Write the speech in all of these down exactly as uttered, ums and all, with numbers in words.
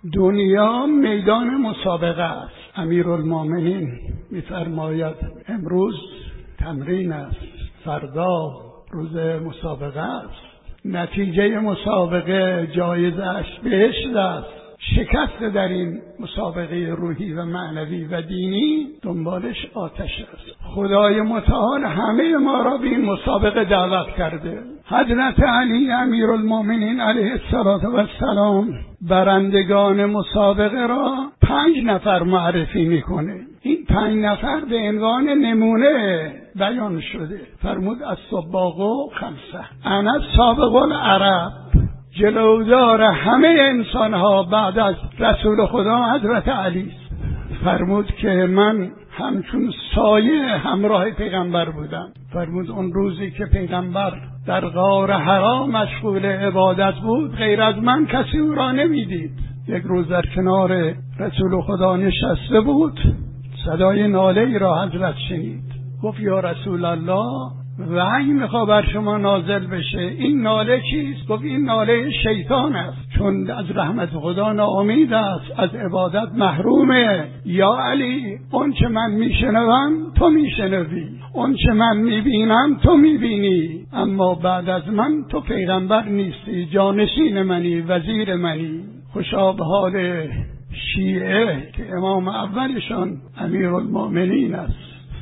دنیا میدان مسابقه است. امیرالمومنین می‌فرماید امروز تمرین است، فردا روز مسابقه است. نتیجه مسابقه جایزش بهشت است. شکست در این مسابقه روحی و معنوی و دینی دنبالش آتش است. خدای متعال همه ما را به این مسابقه دعوت کرده. حضرت علی امیرالمومنین علیه السلام برندگان مسابقه را پنج نفر معرفی میکنه. این پنج نفر به عنوان نمونه بیان شده. فرمود السباق خمسه انا سابق العرب، جلودار همه انسان ها بعد از رسول خدا حضرت علی است. فرمود که من همچون سایه همراه پیغمبر بودم. فرمود اون روزی که پیغمبر در غار حرا مشغول عبادت بود، غیر از من کسی او را نمیدید. یک روز در کنار رسول خدا نشسته بود، صدای ناله ای را حضرت شنید. گفت یا رسول الله، وحی میخواد بر شما نازل بشه، این ناله چیست؟ گفت این ناله شیطان است، چون از رحمت خدا ناامید است، از عبادت محرومه. یا علی، اون چه من میشنوم تو میشنوی، اون چه من میبینم تو میبینی، اما بعد از من تو پیغمبر نیستی، جانشین منی، وزیر منی. خوشا به حال شیعه که امام اولشان امیرالمومنین است.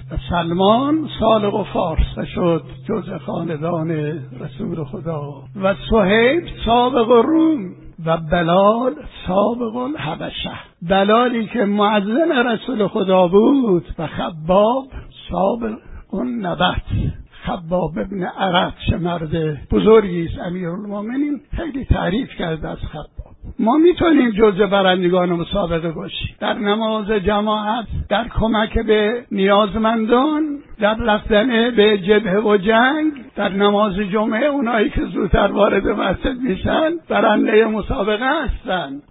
سلمان سالق و فارس شد جزء خاندان رسول خدا، و صهیب سابق روم، و بلال سابق الحبشه، بلالی که مؤذن رسول خدا بود، و خباب سابق النبت. خباب ابن عرط چه مرد بزرگی است. امیرالمومنین خیلی تعریف کرده از خباب. ما میتونیم جزء برندگان مسابقه باشیم، در نماز جماعت، در کمک به نیازمندان، در رفتن به جبهه و جنگ، در نماز جمعه. اونایی که زودتر وارد مسجد میشن برنده مسابقه هستن.